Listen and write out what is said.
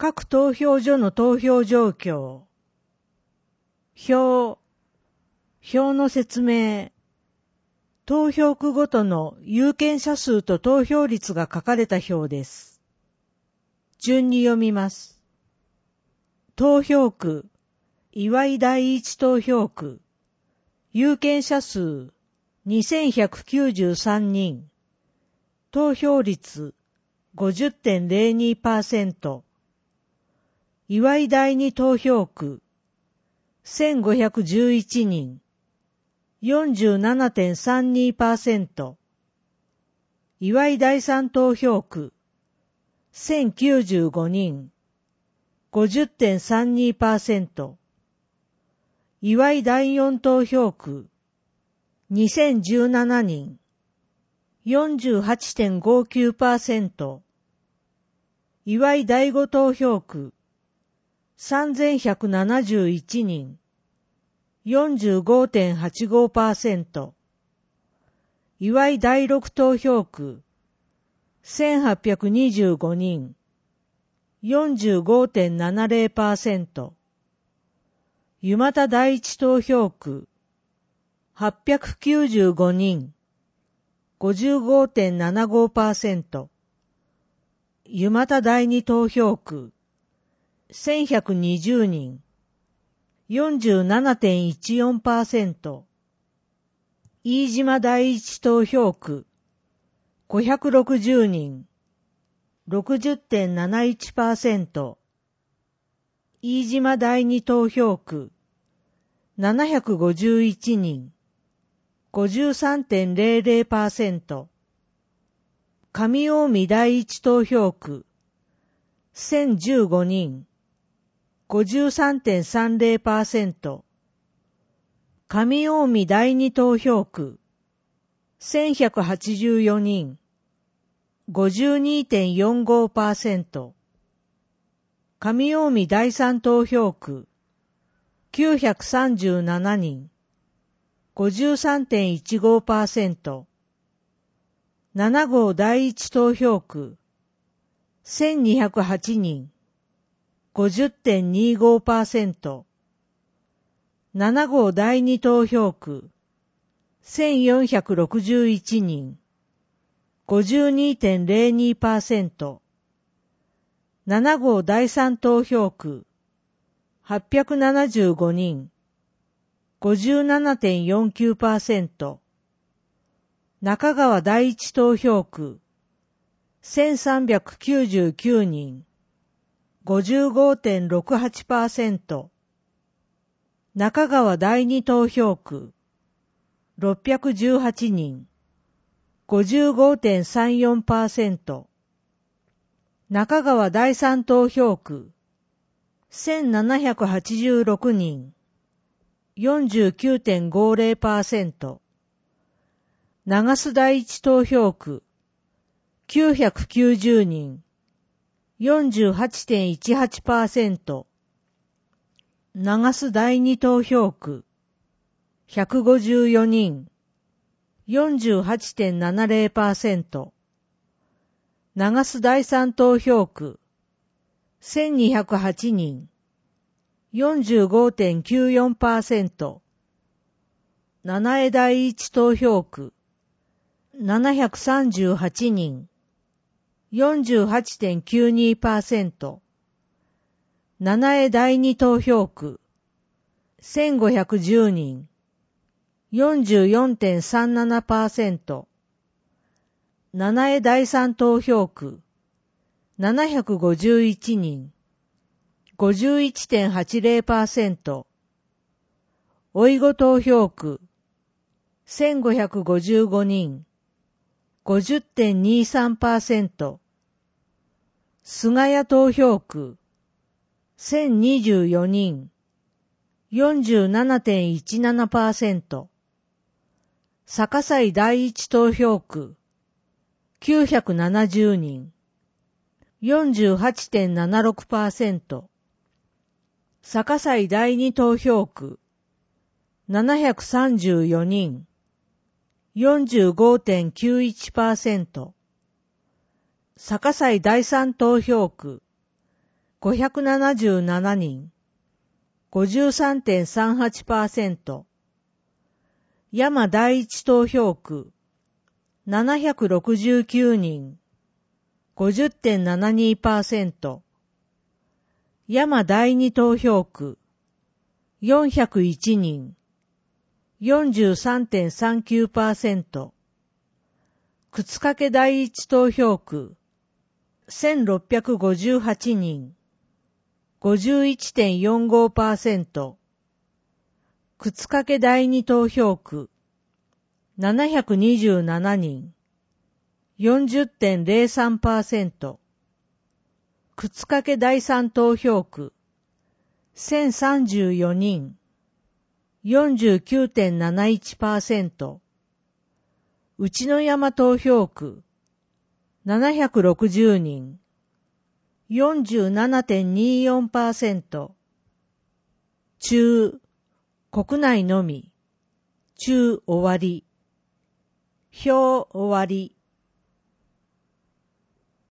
各投票所の投票状況。表の説明。投票区ごとの有権者数と投票率が書かれた表です。順に読みます。投票区、岩井第一投票区、有権者数2193人、投票率 50.02%、岩井第二投票区1511人、47.32%、岩井第三投票区1095人、50.32%、岩井第四投票区2017人、48.59%、岩井第五投票区3171人、45.85%、岩井第六投票区1825人、45.70%、湯俣第一投票区895人、55.75%、湯俣第二投票区1120人、47.14%、飯島第一投票区560人、60.71%、飯島第二投票区751人、53.00%、上近江第一投票区1015人、53.30%、上近江第二投票区1184人、52.45%、上近江第三投票区937人、53.15%、7号第一投票区1208人、50.25%、7号第二投票区1461人、52.02%、7号第三投票区875人、57.49%、中川第一投票区1399人、55.68%、中川第二投票区618人、55.34%、中川第三投票区1786人、49.50%、長洲第一投票区990人、48.18%、長洲第二投票区154人、48.70%、長洲第三投票区1208人、45.94%、七重第一投票区738人、48.92%、七重第二投票区1510人、44.37%、七重第三投票区751人、51.80%、おいご投票区1555人、50.23%、菅谷投票区1024人、47.17%、逆井第一投票区970人、48.76%、逆井第二投票区734人、45.91%、逆井第三投票区 577人、53.38%。山第一投票区、769人、50.72%。山第二投票区、401人、43.39%。靴掛第一投票区、1658人、51.45%。靴掛第二投票区、727人、40.03%。靴掛第三投票区、1034人、49.71%。内野山投票区、760人、47.24%。中、国内のみ、中終わり。表終わり。